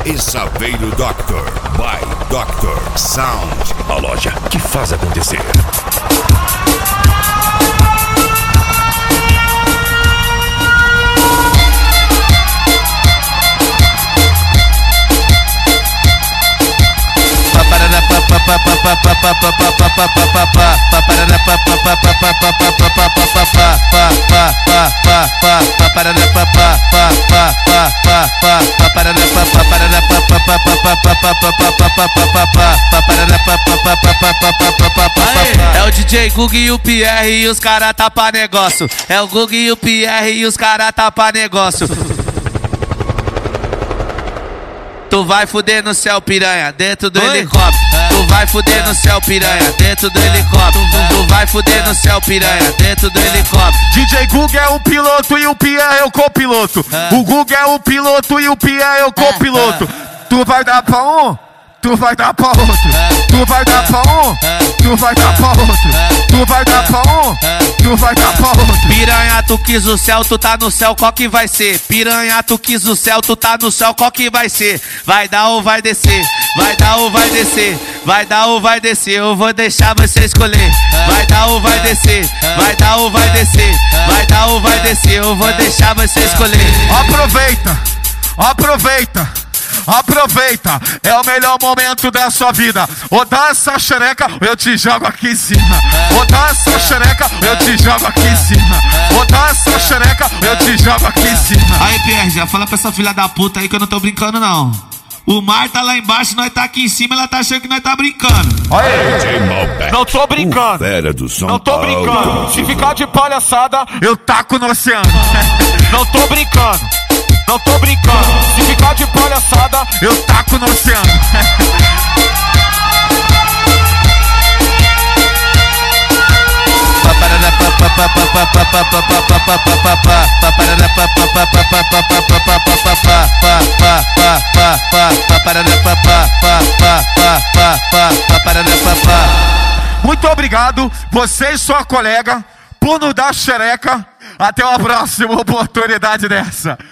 e Saveiro Doctor by Doctor Sound. A loja que faz acontecer. É o DJ Gug e o Pierre e os cara tapa negócio. É o Gug e o Pierre e os cara tapa negócio. Tu vai fuder no céu, piranha, dentro do helicóptero. Tu vai fuder no céu, piranha, dentro do helicóptero. Tu vai fuder no céu, piranha, dentro do helicóptero. DJ Gug é o piloto e o Pierre é o copiloto. O Gug é o piloto e o Pierre é o copiloto. Tu vai dar pra um, tu vai dar pra outro. Tu vai dar pra um, tu vai dar pra outro. Tu vai dar pra um, tu vai dar pra outro. Piranha, tu quis o céu, tu tá no céu, qual que vai ser? Piranha, tu quis o céu, tu tá no céu, qual que vai ser? Vai dar ou vai descer? Vai dar ou vai descer? Vai dar ou vai descer? Eu vou deixar você escolher. Vai dar ou vai descer? Vai dar ou vai descer? Vai dar ou vai descer? Eu vou deixar você escolher. Aproveita, aproveita, aproveita, é o melhor momento da sua vida. Ou dá essa xereca, eu te jogo aqui em cima. Ou dá essa xereca, eu te jogo aqui em cima. Ou dá essa xereca, eu te jogo aqui em cima. Aí, Pierre, já fala pra essa filha da puta aí que eu não tô brincando, não. O mar tá lá embaixo, nós tá aqui em cima, ela tá achando que nós tá brincando. Aí, não tô brincando. Fera do São Não tô brincando. Paulo. Se ficar de palhaçada, eu taco no oceano. Não tô brincando. Não tô brincando. Se ficar de palhaçada, eu taco no oceano. Muito obrigado, você e sua colega, por nos dar xereca. Até uma próxima oportunidade dessa.